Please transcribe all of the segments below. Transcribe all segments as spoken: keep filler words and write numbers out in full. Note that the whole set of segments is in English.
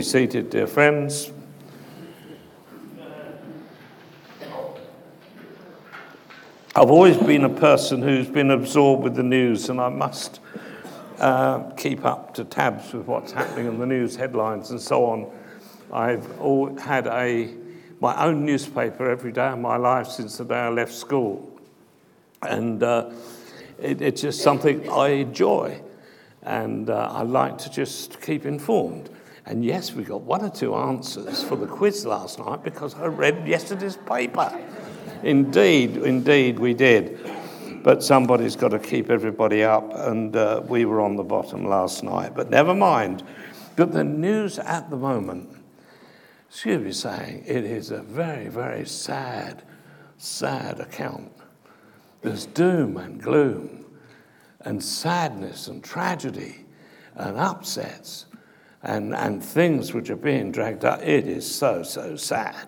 Be seated, dear friends. I've always been a person who's been absorbed with the news, and I must uh, keep up to tabs with what's happening in the news headlines and so on. I've all had a my own newspaper every day of my life since the day I left school, and uh, it, it's just something I enjoy, and uh, I like to just keep informed. And yes, we got one or two answers for the quiz last night because I read yesterday's paper. Indeed, indeed we did. But somebody's got to keep everybody up, and uh, we were on the bottom last night. But never mind. But the news at the moment, excuse me saying, it is a very, very sad, sad account. There's doom and gloom and sadness and tragedy and upsets. And, and things which are being dragged up. It is so, so sad.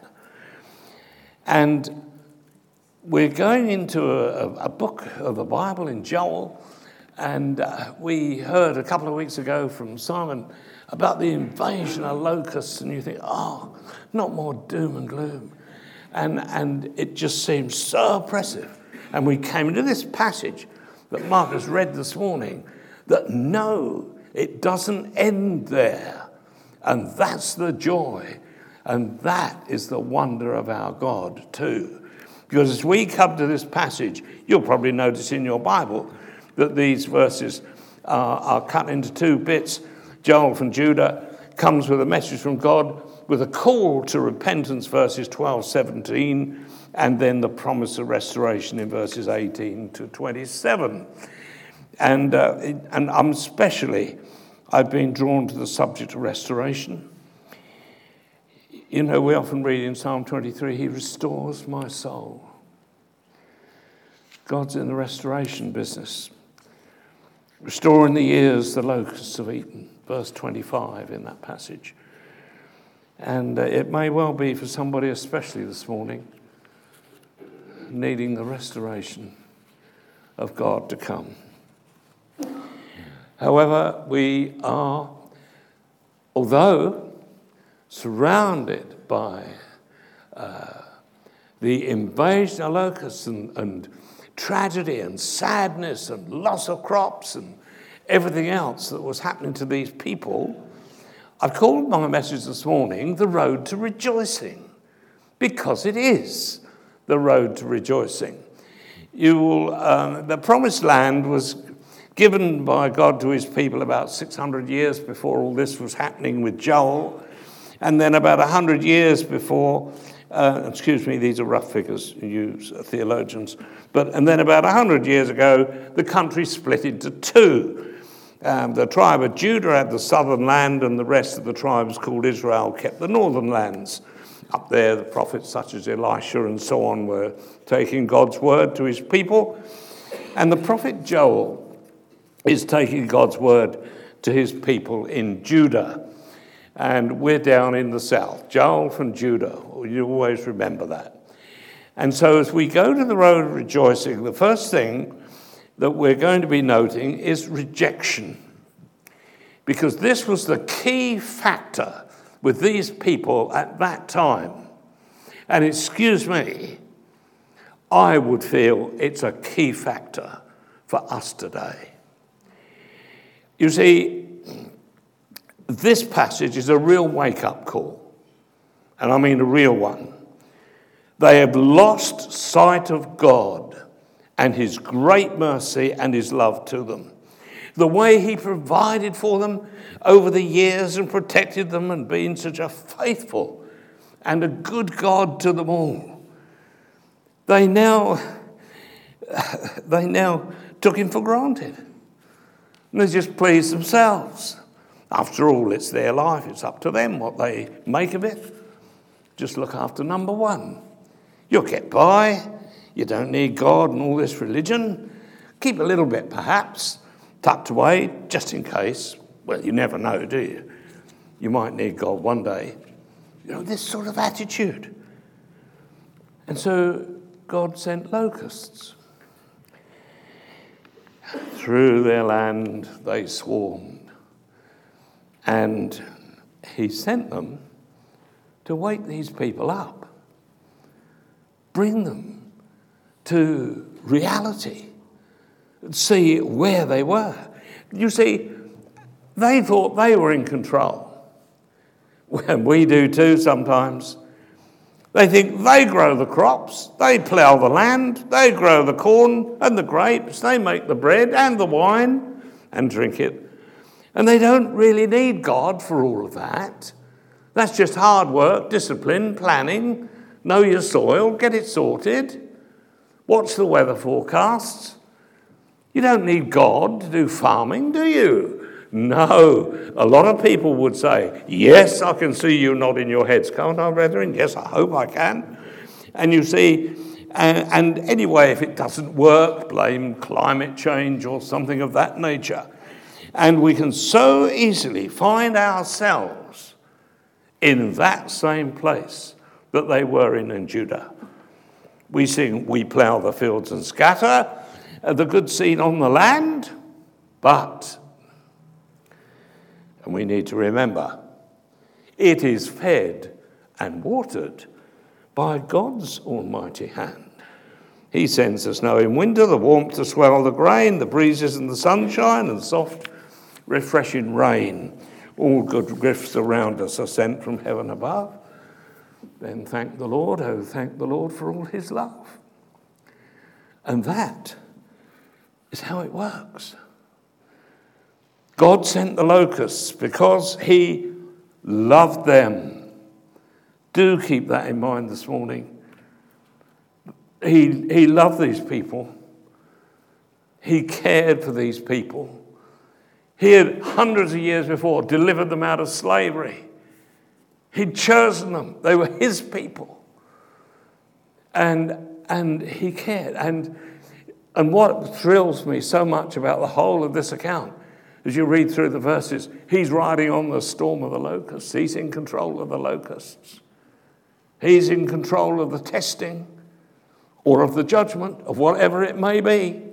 And we're going into a, a book of the Bible in Joel, and uh, we heard a couple of weeks ago from Simon about the invasion of locusts, and you think, oh, not more doom and gloom. And, and it just seems so oppressive. And we came into this passage that Marcus read this morning, that no, it doesn't end there. And that's the joy. And that is the wonder of our God too. Because as we come to this passage, you'll probably notice in your Bible that these verses are, are cut into two bits. Joel from Judah comes with a message from God with a call to repentance, verses twelve, seventeen, and then the promise of restoration in verses eighteen to twenty-seven. And, uh, and I'm especially... I've been drawn to the subject of restoration. You know, we often read in Psalm twenty-three, he restores my soul. God's in the restoration business. Restoring the years the locusts have eaten, verse twenty-five in that passage. And uh, it may well be for somebody, especially this morning, needing the restoration of God to come. However, we are, although surrounded by uh, the invasion of locusts and, and tragedy and sadness and loss of crops and everything else that was happening to these people, I've called my message this morning the road to rejoicing, because it is the road to rejoicing. You will, um, the promised land was given by God to his people about six hundred years before all this was happening with Joel. And then about one hundred years before, uh, excuse me, these are rough figures, you theologians. But, and then about one hundred years ago, the country split into two. Um, the tribe of Judah had the southern land, and the rest of the tribes called Israel kept the northern lands. Up there, the prophets such as Elisha and so on were taking God's word to his people. And the prophet Joel is taking God's word to his people in Judah. And we're down in the south. Joel from Judah. You always remember that. And so as we go to the road of rejoicing, the first thing that we're going to be noting is rejection. Because this was the key factor with these people at that time. And excuse me, I would feel it's a key factor for us today. You see, this passage is a real wake-up call, and I mean a real one. They have lost sight of God and his great mercy and his love to them. The way he provided for them over the years and protected them and been such a faithful and a good God to them all. They now, they now took him for granted. And they just please themselves. After all, it's their life. It's up to them what they make of it. Just look after number one. You'll get by. You don't need God and all this religion. Keep a little bit, perhaps, tucked away, just in case. Well, you never know, do you? You might need God one day. You know, this sort of attitude. And so God sent locusts. Through their land they swarmed. And he sent them to wake these people up, bring them to reality, see where they were. You see, they thought they were in control. And we do too sometimes. They think they grow the crops, they plough the land, they grow the corn and the grapes, they make the bread and the wine and drink it. And they don't really need God for all of that. That's just hard work, discipline, planning, know your soil, get it sorted, watch the weather forecasts. You don't need God to do farming, do you? No. A lot of people would say, yes, I can see you nodding your heads. Can't I, brethren? Yes, I hope I can. And you see, and, and anyway, if it doesn't work, blame climate change or something of that nature. And we can so easily find ourselves in that same place that they were in in Judah. We sing, we plough the fields and scatter the good seed on the land, but, and we need to remember, it is fed and watered by God's almighty hand. He sends the snow in winter, the warmth to swell the grain, the breezes and the sunshine, and soft, refreshing rain. All good gifts around us are sent from heaven above. Then thank the Lord, oh, thank the Lord for all his love. And that is how it works. God sent the locusts because he loved them. Do keep that in mind this morning. He, he loved these people. He cared for these people. He had, hundreds of years before, delivered them out of slavery. He'd chosen them. They were his people. And, and he cared. And, and what thrills me so much about the whole of this account, as you read through the verses, he's riding on the storm of the locusts. He's in control of the locusts. He's in control of the testing or of the judgment of whatever it may be.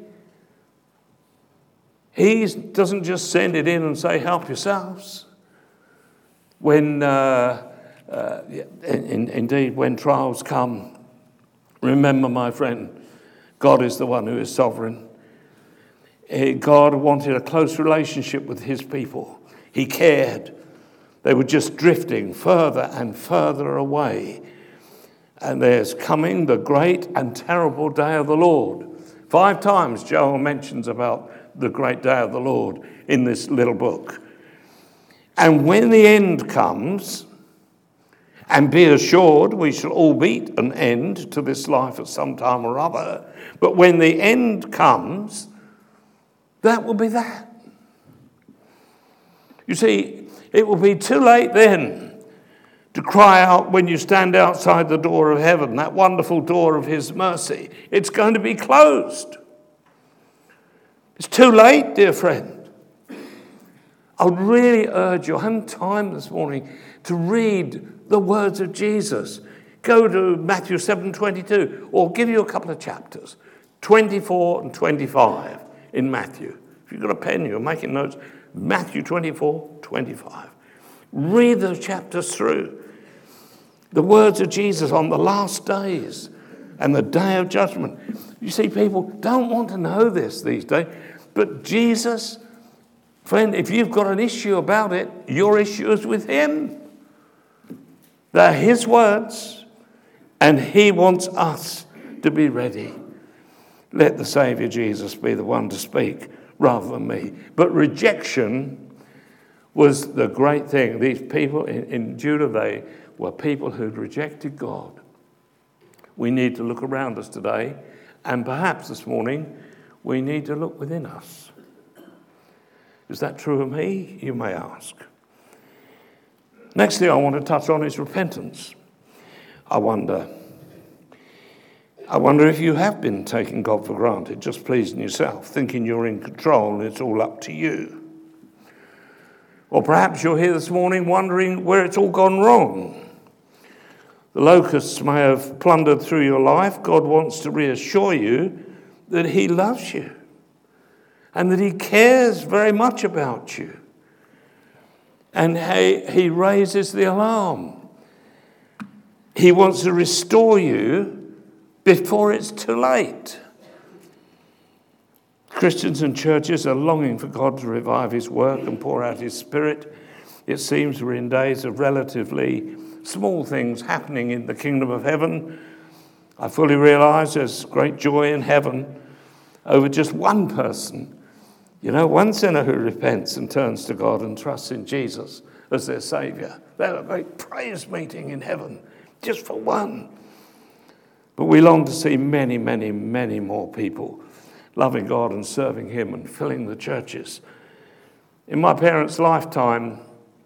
He doesn't just send it in and say, help yourselves. When, uh, uh, in, indeed, when trials come, remember, my friend, God is the one who is sovereign. God wanted a close relationship with his people. He cared. They were just drifting further and further away. And there's coming the great and terrible day of the Lord. Five times Joel mentions about the great day of the Lord in this little book. And when the end comes, and be assured we shall all meet an end to this life at some time or other, but when the end comes, that will be that. You see, it will be too late then to cry out when you stand outside the door of heaven, that wonderful door of his mercy. It's going to be closed. It's too late, dear friend. I would really urge you, I haven't time this morning to read the words of Jesus. Go to Matthew seven twenty-two, or give you a couple of chapters, twenty-four and twenty-five in Matthew. If you've got a pen, you're making notes, Matthew twenty-four, twenty-five. Read those chapters through. The words of Jesus on the last days and the day of judgment. You see, people don't want to know this these days. But Jesus, friend, if you've got an issue about it, your issue is with him. They're his words, and he wants us to be ready. Let the Saviour Jesus be the one to speak rather than me. But rejection was the great thing. These people in, in Judah, they were people who'd rejected God. We need to look around us today, and perhaps this morning, we need to look within us. Is that true of me? You may ask. Next thing I want to touch on is repentance. I wonder, I wonder if you have been taking God for granted, just pleasing yourself, thinking you're in control and it's all up to you. Or perhaps you're here this morning wondering where it's all gone wrong. The locusts may have plundered through your life. God wants to reassure you that he loves you and that he cares very much about you. And he, he raises the alarm. He wants to restore you before it's too late. Christians and churches are longing for God to revive his work and pour out his Spirit. It seems we're in days of relatively small things happening in the kingdom of heaven. I fully realise there's great joy in heaven over just one person. You know, one sinner who repents and turns to God and trusts in Jesus as their Saviour. They'll have a great praise meeting in heaven just for one. But we long to see many, many, many more people loving God and serving him and filling the churches. In my parents' lifetime,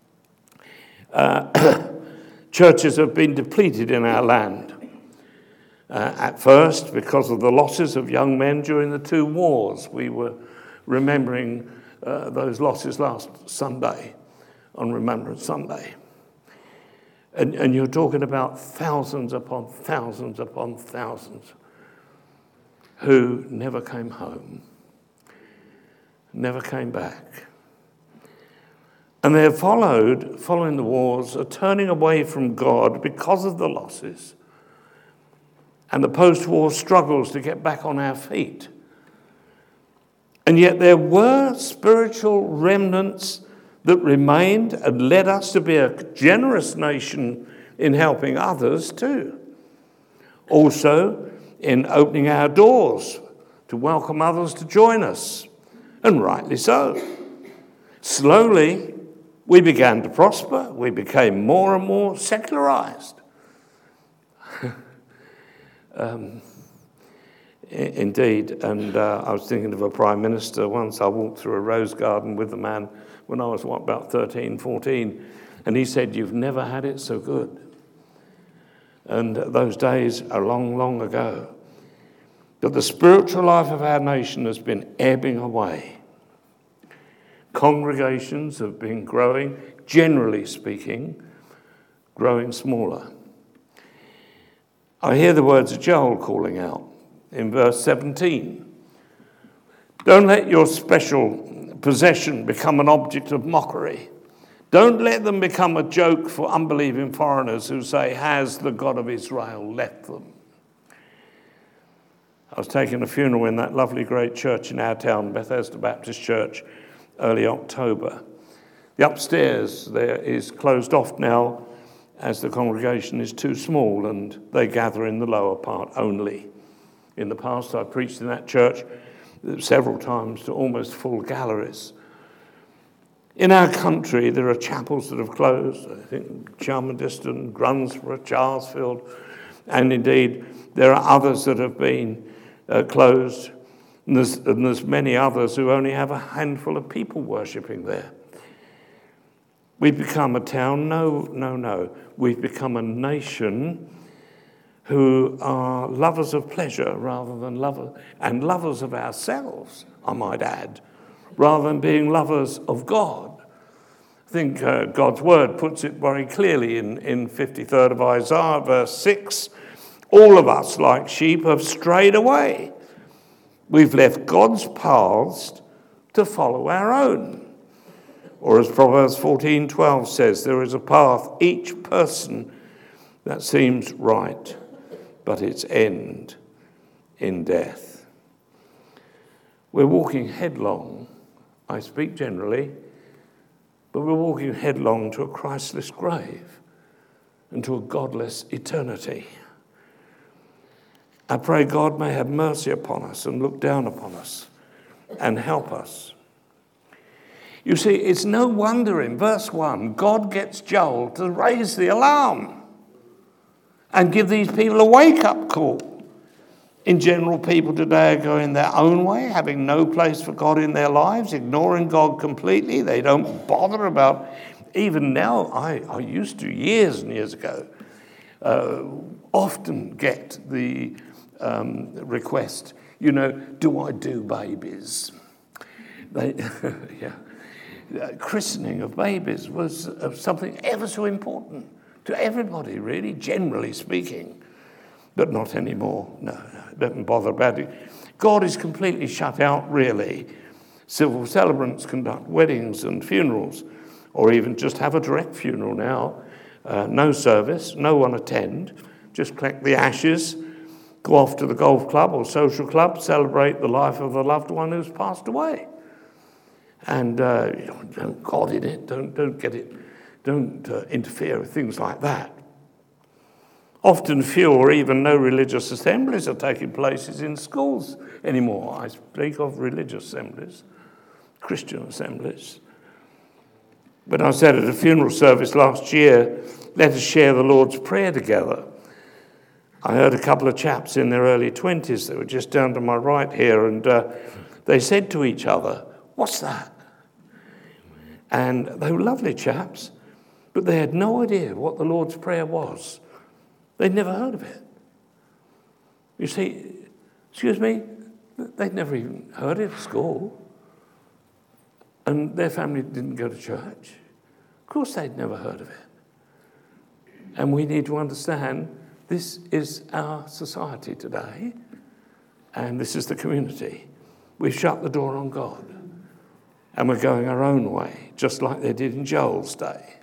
uh, churches have been depleted in our land. Uh, at first, because of the losses of young men during the two wars. We were remembering uh, those losses last Sunday, on Remembrance Sunday. And, and you're talking about thousands upon thousands upon thousands who never came home, never came back. And there followed, following the wars, a turning away from God because of the losses and the post-war struggles to get back on our feet. And yet there were spiritual remnants that remained and led us to be a generous nation in helping others too. Also in opening our doors to welcome others to join us, and rightly so. Slowly, we began to prosper. We became more and more secularized. um, indeed, and uh, I was thinking of a prime minister once. I walked through a rose garden with a man when I was, what, about thirteen, fourteen, and he said, "You've never had it so good." And those days are long, long ago. But the spiritual life of our nation has been ebbing away. Congregations have been growing, generally speaking, growing smaller. I hear the words of Joel calling out in verse seventeen. Don't let your special possession become an object of mockery. Don't let them become a joke for unbelieving foreigners who say, "Has the God of Israel left them?" I was taking a funeral in that lovely great church in our town, Bethesda Baptist Church, early October. The upstairs there is closed off now as the congregation is too small and they gather in the lower part only. In the past, I preached in that church several times to almost full galleries. In our country, there are chapels that have closed. I think Chelmerdiston, Grunsborough, Charlesfield, and indeed there are others that have been uh, closed. And there's, and there's many others who only have a handful of people worshipping there. We've become a town, no, no, no. We've become a nation who are lovers of pleasure rather than lovers, and lovers of ourselves, I might add, rather than being lovers of God. I think uh, God's word puts it very clearly in, in fifty-third of Isaiah, verse six. All of us, like sheep, have strayed away. We've left God's paths to follow our own. Or as Proverbs fourteen twelve says, there is a path, each person, that seems right, but its end in death. We're walking headlong. I speak generally, but we're walking headlong to a Christless grave and to a godless eternity. I pray God may have mercy upon us and look down upon us and help us. You see, it's no wonder in verse one, God gets Joel to raise the alarm and give these people a wake-up call. In general, people today are going their own way, having no place for God in their lives, ignoring God completely. They don't bother about, even now, I, I used to years and years ago, uh, often get the um, request, you know, do I do babies? They, yeah. Uh, christening of babies was uh, something ever so important to everybody, really, generally speaking. But not anymore. No, no, don't bother about it. God is completely shut out, really. Civil celebrants conduct weddings and funerals. or even just have a direct funeral now. Uh, no service, no one attend, just collect the ashes, go off to the golf club or social club, celebrate the life of the loved one who's passed away. And uh, you know, don't God in it, don't, don't get it, don't uh, interfere with things like that. Often few or even no religious assemblies are taking places in schools anymore. I speak of religious assemblies, Christian assemblies. When I said at a funeral service last year, let us share the Lord's Prayer together, I heard a couple of chaps in their early twenties that were just down to my right here, and uh, they said to each other, "What's that?" And they were lovely chaps, but they had no idea what the Lord's Prayer was. They'd never heard of it. You see, excuse me, they'd never even heard it at school. And their family didn't go to church. Of course they'd never heard of it. And we need to understand this is our society today, and this is the community. We've shut the door on God, and we're going our own way, just like they did in Joel's day.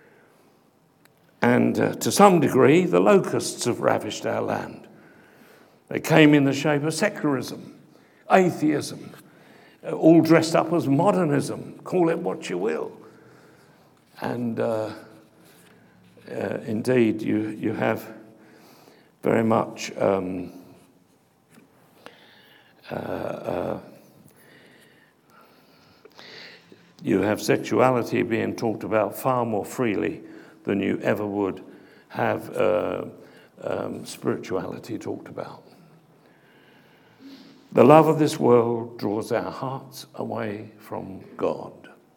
And uh, to some degree, the locusts have ravished our land. They came in the shape of secularism, atheism, uh, all dressed up as modernism. Call it what you will. And uh, uh, indeed, you, you have very much um, uh, uh, you have sexuality being talked about far more freely than you ever would have uh, um, spirituality talked about. The love of this world draws our hearts away from God.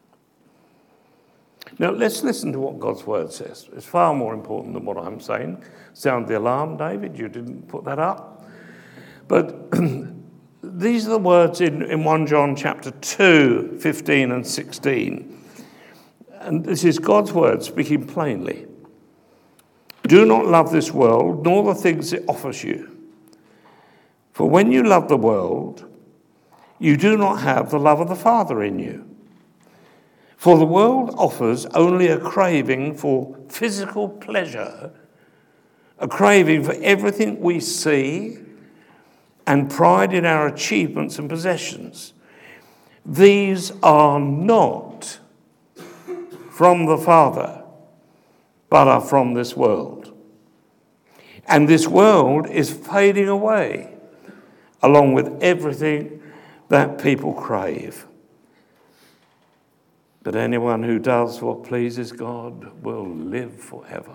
Now, let's listen to what God's word says. It's far more important than what I'm saying. Sound the alarm, David? You didn't put that up. But these are the words in, in First John chapter two, fifteen and sixteen. And this is God's word speaking plainly. Do not love this world, nor the things it offers you. For when you love the world, you do not have the love of the Father in you. For the world offers only a craving for physical pleasure, a craving for everything we see, and pride in our achievements and possessions. These are not from the Father, but are from this world. And this world is fading away, along with everything that people crave. But anyone who does what pleases God will live forever.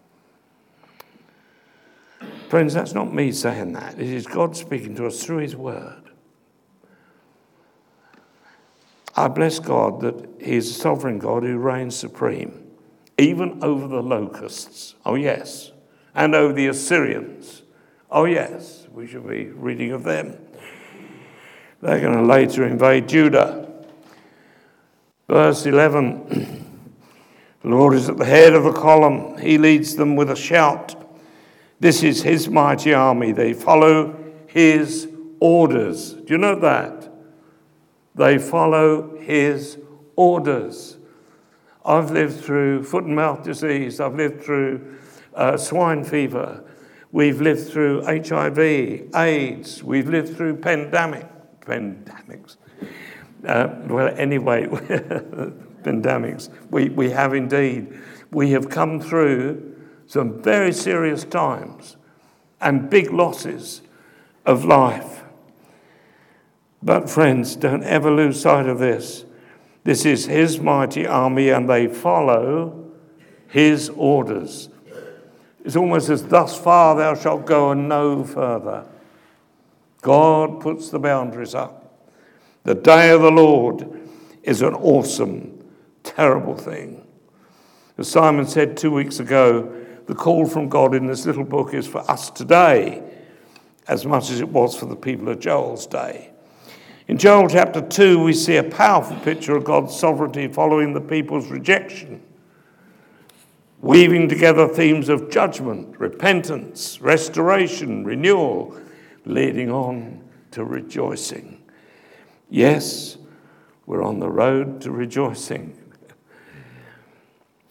Friends, that's not me saying that. It is God speaking to us through his word. I bless God that he is a sovereign God who reigns supreme, even over the locusts. Oh, yes. And over the Assyrians. Oh, yes. We should be reading of them. They're going to later invade Judah. Verse eleven, the Lord is at the head of the column. He leads them with a shout. This is his mighty army. They follow his orders. Do you know that? They follow his orders. I've lived through foot and mouth disease. I've lived through uh, swine fever. We've lived through H I V, AIDS. We've lived through pandemic, pandemics. Uh, well, anyway, pandemics. We, we have indeed. We have come through some very serious times and big losses of life. But friends, don't ever lose sight of this. This is his mighty army, and they follow his orders. It's almost as thus far thou shalt go and no further. God puts the boundaries up. The day of the Lord is an awesome, terrible thing. As Simon said two weeks ago, the call from God in this little book is for us today as much as it was for the people of Joel's day. In Joel chapter two, we see a powerful picture of God's sovereignty following the people's rejection, weaving together themes of judgment, repentance, restoration, renewal, leading on to rejoicing. Yes, we're on the road to rejoicing.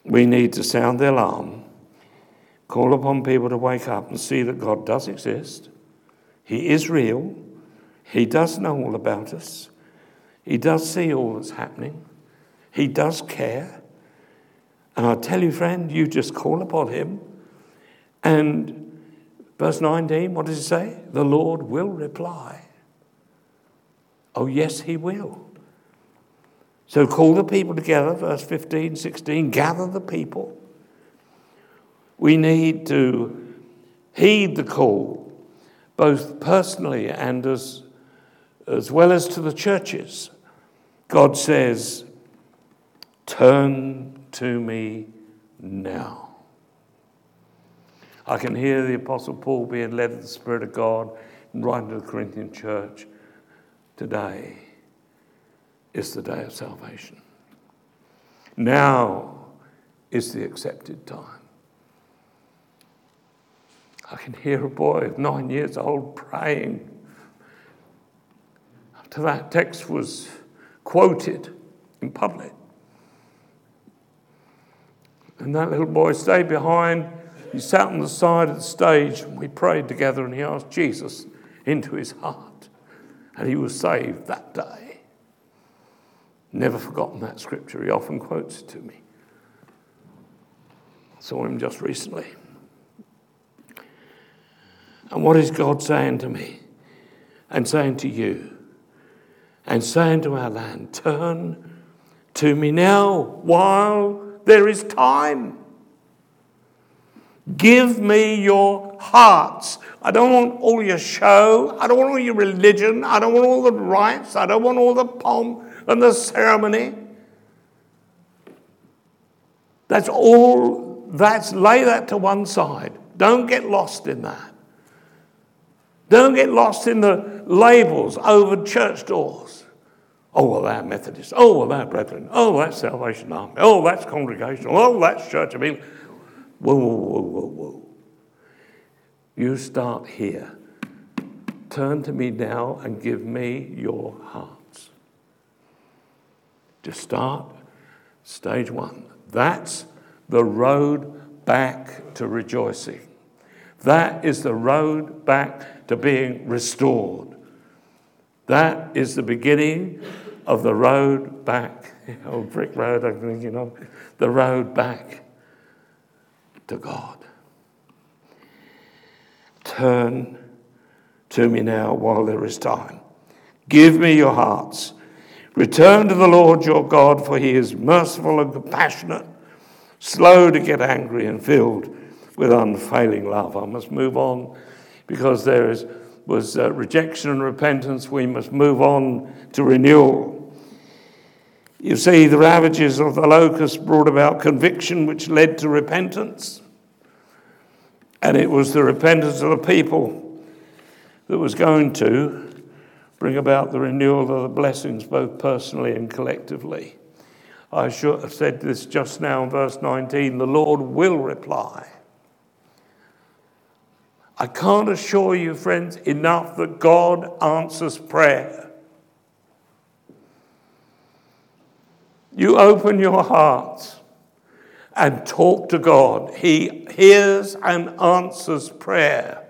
We need to sound the alarm, call upon people to wake up and see that God does exist. He is real. He does know all about us. He does see all that's happening. He does care. And I tell you, friend, you just call upon him. And verse nineteen, what does it say? The Lord will reply. Oh, yes, he will. So call the people together, verse fifteen, sixteen, gather the people. We need to heed the call, both personally and as, as well as to the churches. God says, turn to me now. I can hear the Apostle Paul being led of the Spirit of God and writing to the Corinthian church, today is the day of salvation. Now is the accepted time. I can hear a boy of nine years old praying after that text was quoted in public. And that little boy stayed behind. He sat on the side of the stage and we prayed together and he asked Jesus into his heart. And he was saved that day. Never forgotten that scripture. He often quotes it to me. I saw him just recently. And what is God saying to me and saying to you and saying to our land? Turn to me now while there is time. Give me your hearts. I don't want all your show. I don't want all your religion. I don't want all the rites. I don't want all the pomp and the ceremony. That's all. That's lay that to one side. Don't get lost in that. Don't get lost in the labels over church doors. Oh, well, they're Methodist. Oh, well, they're Brethren. Oh, that's Salvation Army. Oh, that's Congregational. Oh, that's Church of England. Whoa, whoa, whoa, whoa, whoa. You start here. Turn to me now and give me your hearts. Just start stage one. That's the road back to rejoicing. That is the road back to being restored. That is the beginning of the road back. Oh, brick road, I'm thinking of. The road back to God. Turn to me now while there is time. Give me your hearts. Return to the Lord your God, for he is merciful and compassionate, slow to get angry and filled with unfailing love. I must move on because there is, was uh, rejection and repentance. We must move on to renewal. You see, the ravages of the locust brought about conviction, which led to repentance. And it was the repentance of the people that was going to bring about the renewal of the blessings, both personally and collectively. I should have said this just now in verse nineteen, the Lord will reply. I can't assure you, friends, enough that God answers prayer. You open your hearts and talk to God. He hears and answers prayer.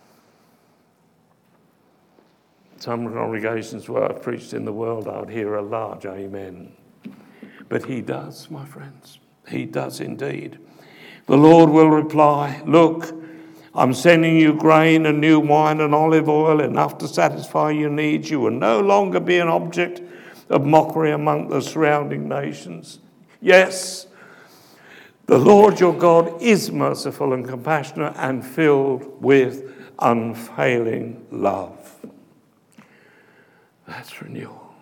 Some congregations where I've preached in the world, I would hear a large amen. But he does, my friends. He does indeed. The Lord will reply, look, I'm sending you grain and new wine and olive oil, enough to satisfy your needs. You will no longer be an object of mockery among the surrounding nations. Yes, the Lord your God is merciful and compassionate and filled with unfailing love. That's renewal.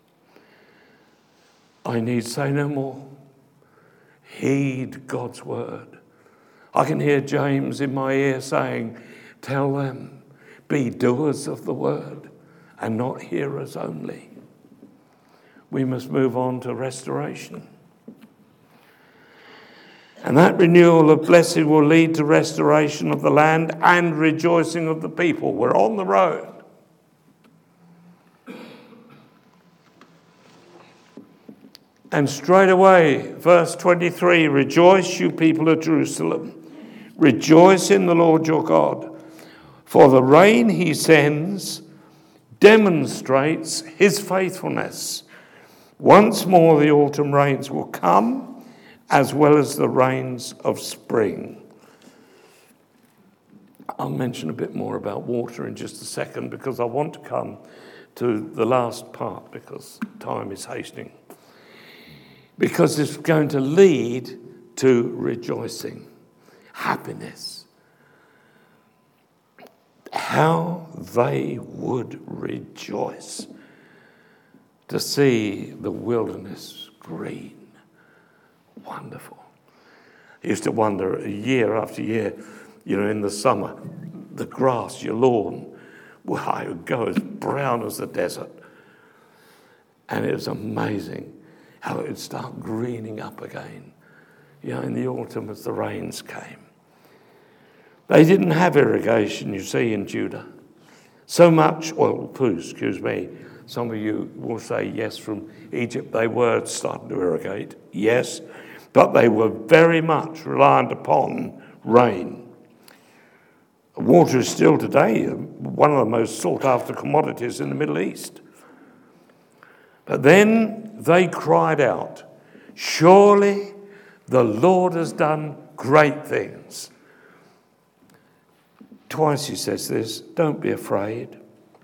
I need say no more. Heed God's word. I can hear James in my ear saying, tell them, be doers of the word and not hearers only. We must move on to restoration. And that renewal of blessing will lead to restoration of the land and rejoicing of the people. We're on the road. And straight away, verse twenty-three, rejoice, you people of Jerusalem. Rejoice in the Lord your God. For the rain he sends demonstrates his faithfulness. Once more the autumn rains will come, as well as the rains of spring. I'll mention a bit more about water in just a second, because I want to come to the last part, because time is hastening. Because it's going to lead to rejoicing, happiness. How they would rejoice to see the wilderness green. Wonderful. I used to wonder year after year, you know, in the summer, the grass, your lawn, well, it would go as brown as the desert. And it was amazing how it would start greening up again, you know, in the autumn as the rains came. They didn't have irrigation, you see, in Judah. So much, well, please, excuse me, some of you will say yes, from Egypt they were starting to irrigate, yes, but they were very much reliant upon rain. Water is still today one of the most sought after commodities in the Middle East. But then they cried out, surely the Lord has done great things. Twice he says this, don't be afraid.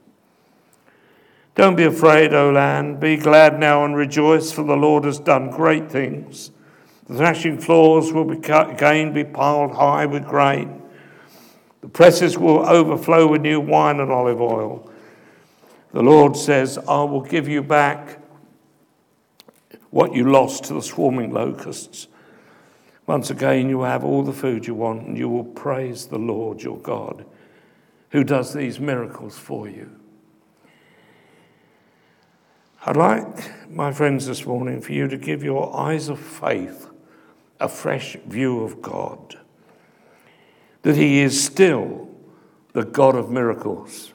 Don't be afraid, O land. Be glad now and rejoice, for the Lord has done great things. The threshing floors will be cut, again be piled high with grain. The presses will overflow with new wine and olive oil. The Lord says, I will give you back what you lost to the swarming locusts. Once again, you will have all the food you want, and you will praise the Lord your God, who does these miracles for you. I'd like, my friends, this morning for you to give your eyes of faith a fresh view of God, that he is still the God of miracles.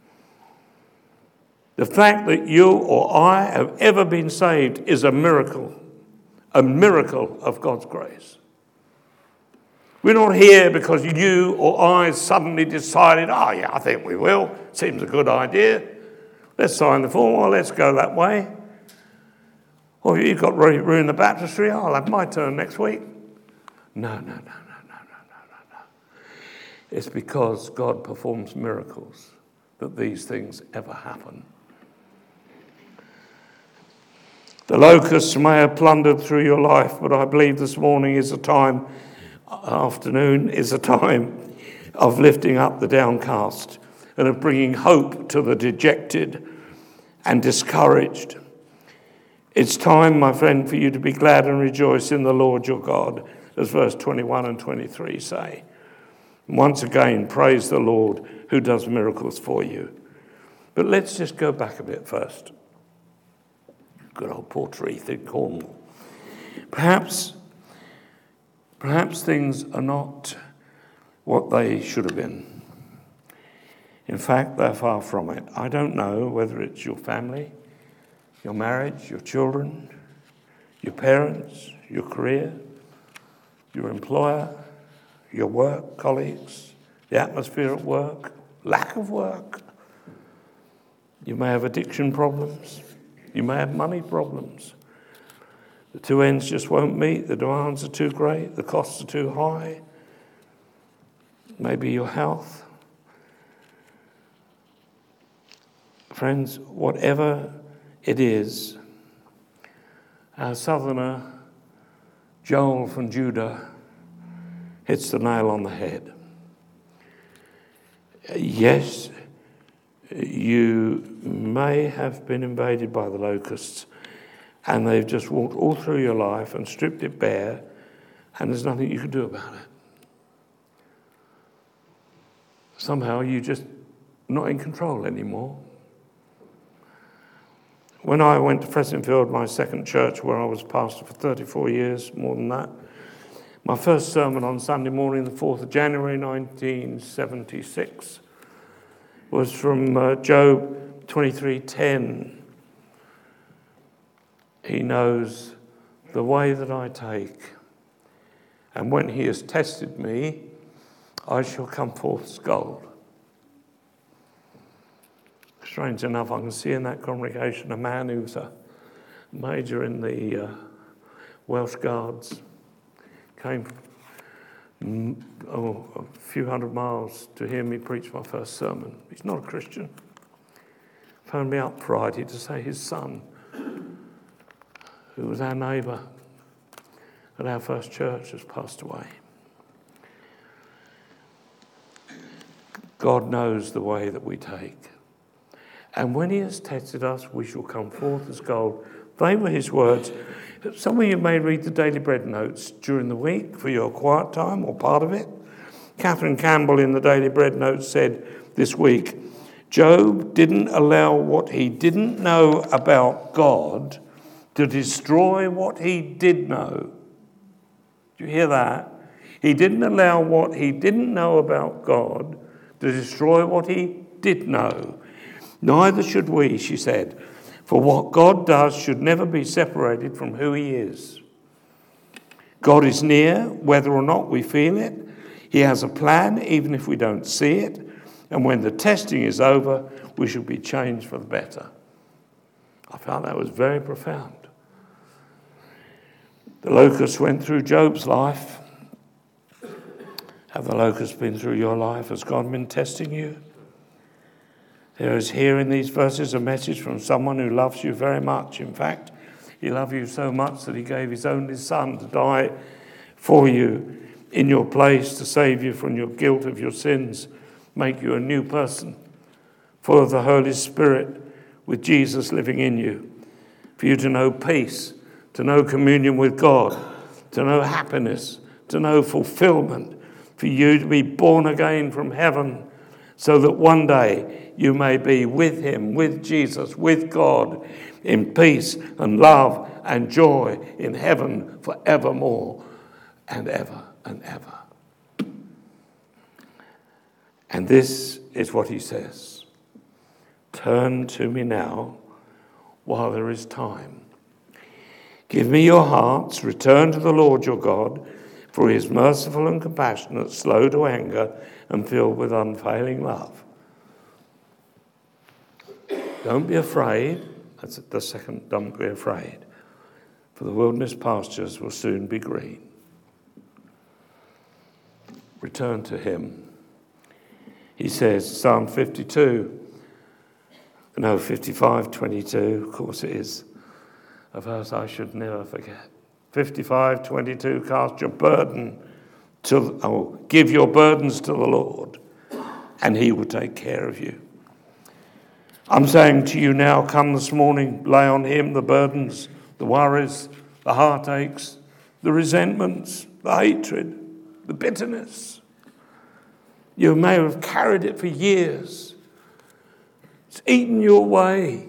The fact that you or I have ever been saved is a miracle, a miracle of God's grace. We're not here because you or I suddenly decided, oh yeah, I think we will, seems a good idea. Let's sign the form, or let's go that way. Or you've got room in the baptistry, I'll have my turn next week. No, no, no, no, no, no, no, no, no. It's because God performs miracles that these things ever happen. The locusts may have plundered through your life, but I believe this morning is a time, afternoon is a time of lifting up the downcast and of bringing hope to the dejected and discouraged. It's time, my friend, for you to be glad and rejoice in the Lord your God, as verse twenty-one and twenty-three say. Once again, praise the Lord who does miracles for you. But let's just go back a bit first. Good old Portreath in Cornwall. Perhaps, perhaps things are not what they should have been. In fact, they're far from it. I don't know whether it's your family, your marriage, your children, your parents, your career, your employer, your work colleagues, the atmosphere at work, lack of work. You may have addiction problems. You may have money problems. The two ends just won't meet. The demands are too great. The costs are too high. Maybe your health. Friends, whatever it is, our southerner, Joel from Judah, hits the nail on the head. Yes, you may have been invaded by the locusts and they've just walked all through your life and stripped it bare, and there's nothing you can do about it. Somehow you're just not in control anymore. When I went to Fressingfield, my second church, where I was pastor for thirty-four years, more than that, my first sermon on Sunday morning, the fourth of January nineteen seventy-six, was from uh, Job twenty-three ten. He knows the way that I take. And when he has tested me, I shall come forth as gold. Strange enough, I can see in that congregation a man who's a major in the uh, Welsh Guards, came mm, oh, a few hundred miles to hear me preach my first sermon. He's not a Christian. Phoned me up Friday to say his son, who was our neighbour at our first church, has passed away. God knows the way that we take. And when he has tested us, we shall come forth as gold. They were his words. Some of you may read the Daily Bread notes during the week for your quiet time or part of it. Catherine Campbell in the Daily Bread notes said this week, Job didn't allow what he didn't know about God to destroy what he did know. Do you hear that? He didn't allow what he didn't know about God to destroy what he did know. Neither should we, she said, for what God does should never be separated from who he is. God is near, whether or not we feel it. He has a plan, even if we don't see it. And when the testing is over, we should be changed for the better. I found that was very profound. The locusts went through Job's life. Have the locusts been through your life? Has God been testing you? There is here in these verses a message from someone who loves you very much. In fact, he loved you so much that he gave his only son to die for you in your place to save you from your guilt of your sins, make you a new person, full of the Holy Spirit with Jesus living in you, for you to know peace, to know communion with God, to know happiness, to know fulfillment, for you to be born again from heaven so that one day you may be with him, with Jesus, with God, in peace and love and joy in heaven forevermore and ever and ever. And this is what he says. Turn to me now while there is time. Give me your hearts, return to the Lord your God, for he is merciful and compassionate, slow to anger, and filled with unfailing love. Don't be afraid. That's the second, don't be afraid. For the wilderness pastures will soon be green. Return to him. He says, Psalm fifty-two, no, fifty-five twenty-two, of course it is, a verse I should never forget. fifty-five twenty-two, cast your burden to, oh, give your burdens to the Lord, and he will take care of you. I'm saying to you now, come this morning, lay on him the burdens, the worries, the heartaches, the resentments, the hatred, the bitterness. You may have carried it for years. It's eaten you away.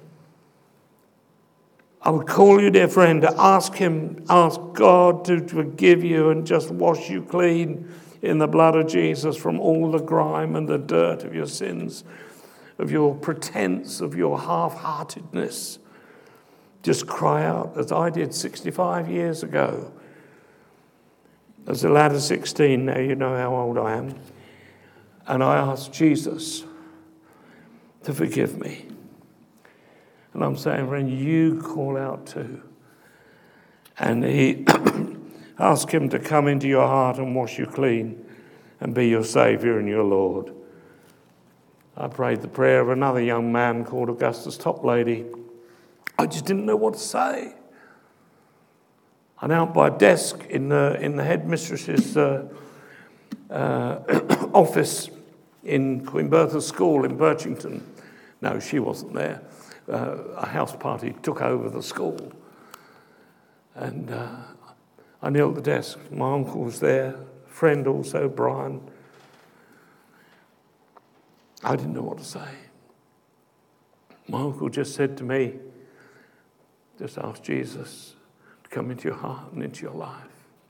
I would call you, dear friend, to ask him, ask God to forgive you and just wash you clean in the blood of Jesus from all the grime and the dirt of your sins, of your pretense, of your half-heartedness. Just cry out, as I did sixty-five years ago. As a lad of sixteen, now you know how old I am. And I asked Jesus to forgive me. And I'm saying, friend, you call out too. And he ask him to come into your heart and wash you clean and be your Saviour and your Lord. I prayed the prayer of another young man called Augustus Toplady. I just didn't know what to say. And out by a desk in the, in the headmistress's uh, uh, office in Queen Bertha's School in Birchington. No, she wasn't there. Uh, a house party took over the school. And uh, I knelt at the desk. My uncle was there, friend also, Brian. I didn't know what to say. My uncle just said to me, just ask Jesus to come into your heart and into your life.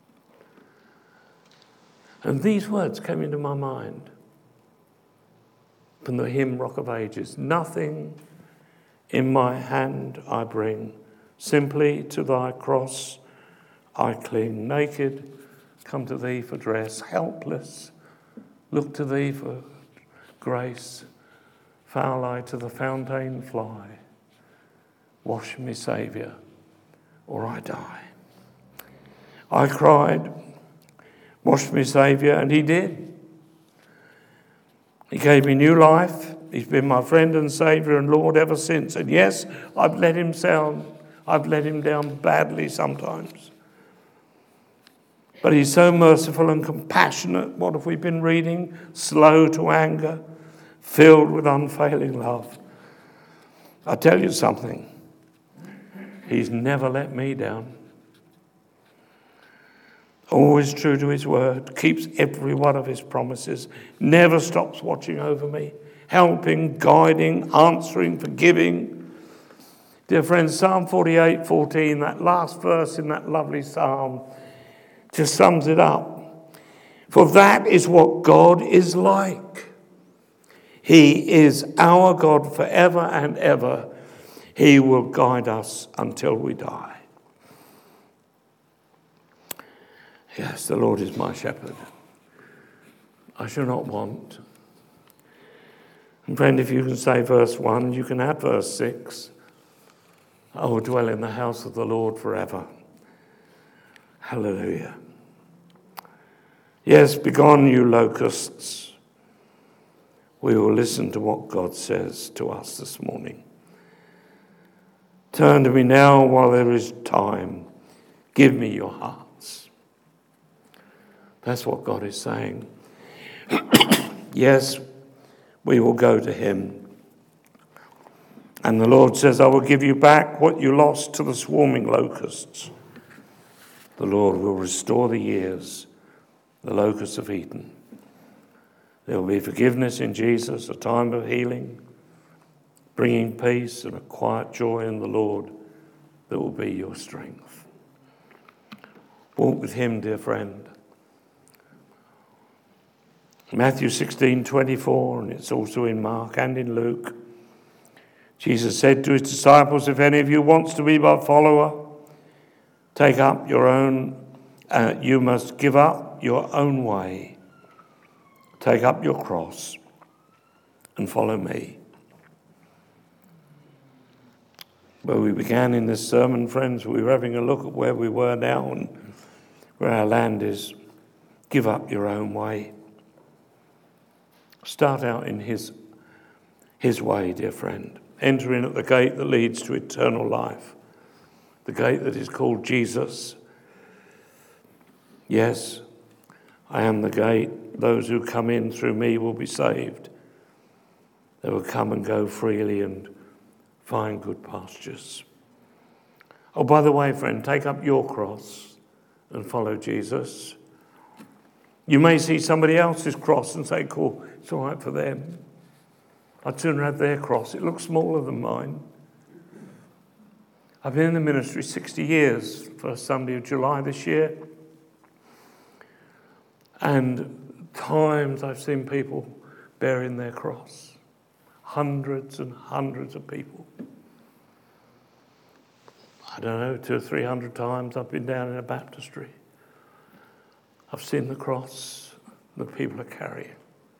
And these words came into my mind from the hymn Rock of Ages. Nothing in my hand I bring, simply to thy cross I cling, naked, come to thee for dress, helpless, look to thee for grace, foul I to the fountain fly. Wash me, Saviour, or I die. I cried, wash me, Saviour, and he did. He gave me new life. He's been my friend and Saviour and Lord ever since. And yes, I've let him down. I've let him down badly sometimes. But he's so merciful and compassionate. What have we been reading? Slow to anger, filled with unfailing love. I tell you something. He's never let me down. Always true to his word, keeps every one of his promises, never stops watching over me, helping, guiding, answering, forgiving. Dear friends, Psalm forty-eight fourteen, that last verse in that lovely psalm, just sums it up. For that is what God is like. He is our God forever and ever. He will guide us until we die. Yes, the Lord is my shepherd. I shall not want. And friend, if you can say verse one, you can add verse six. I will dwell in the house of the Lord forever. Hallelujah. Yes, begone, you locusts. We will listen to what God says to us this morning. Turn to me now while there is time. Give me your hearts. That's what God is saying. Yes, we will go to him. And the Lord says, I will give you back what you lost to the swarming locusts. The Lord will restore the years, the locusts have eaten. There will be forgiveness in Jesus, a time of healing, bringing peace and a quiet joy in the Lord that will be your strength. Walk with him, dear friend. Matthew sixteen twenty-four, and it's also in Mark and in Luke. Jesus said to his disciples, if any of you wants to be my follower, take up your own, uh, you must give up your own way. Take up your cross and follow me. Where we began in this sermon, friends, we were having a look at where we were now and where our land is. Give up your own way. Start out in his, his way, dear friend. Enter in at the gate that leads to eternal life. The gate that is called Jesus. Yes, I am the gate. Those who come in through me will be saved. They will come and go freely and find good pastures. Oh, by the way, friend, take up your cross and follow Jesus. You may see somebody else's cross and say, cool, it's all right for them. I'd sooner have their cross. It looks smaller than mine. I've been in the ministry sixty years, first Sunday of July this year. And times I've seen people bearing their cross. Hundreds and hundreds of people. I don't know, two or three hundred times I've been down in a baptistry. I've seen the cross that people are carrying.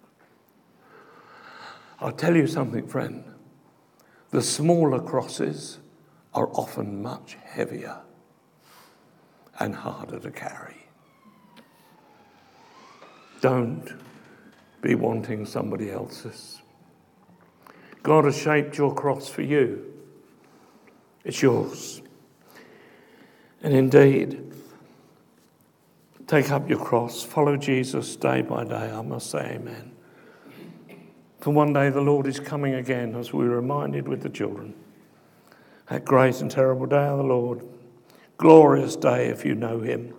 I'll tell you something, friend. The smaller crosses are often much heavier and harder to carry. Don't be wanting somebody else's. God has shaped your cross for you. It's yours. And indeed, take up your cross, follow Jesus day by day. I must say amen. For one day the Lord is coming again, as we were reminded with the children. That great and terrible day of the Lord. Glorious day if you know him.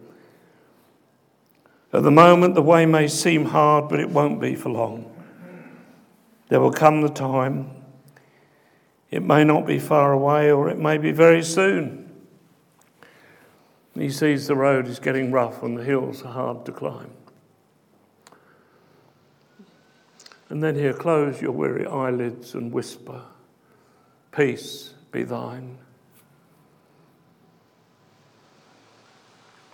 At the moment the way may seem hard, but it won't be for long. There will come the time. It may not be far away, or it may be very soon. He sees the road is getting rough and the hills are hard to climb. And then he'll close your weary eyelids and whisper, peace be thine.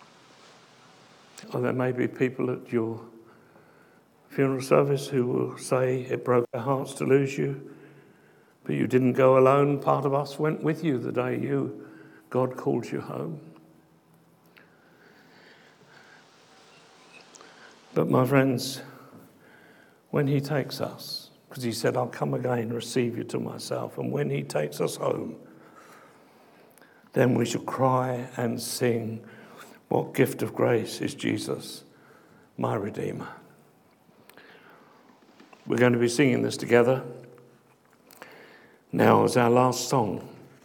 or there may be people at your funeral service who will say it broke their hearts to lose you, but you didn't go alone. Part of us went with you the day you, God called you home. But my friends, when he takes us, because he said, I'll come again, receive you to myself, and when he takes us home, then we shall cry and sing, what gift of grace is Jesus, my Redeemer. We're going to be singing this together. Now, as our last song,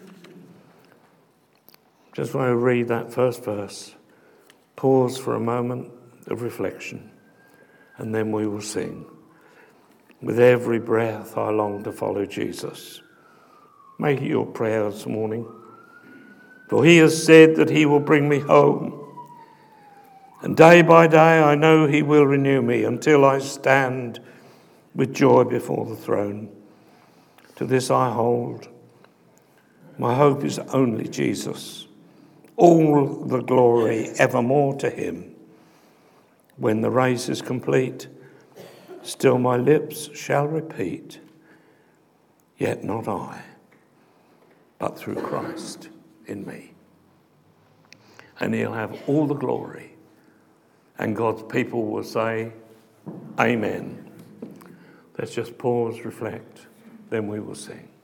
just want to read that first verse, pause for a moment of reflection, and then we will sing. With every breath I long to follow Jesus. Make it your prayer this morning. For he has said that he will bring me home. And day by day I know he will renew me until I stand with joy before the throne. To this I hold. My hope is only Jesus. All the glory evermore to him. When the race is complete, still my lips shall repeat, yet not I, but through Christ in me. And he'll have all the glory. And God's people will say, Amen. Let's just pause, reflect, then we will sing.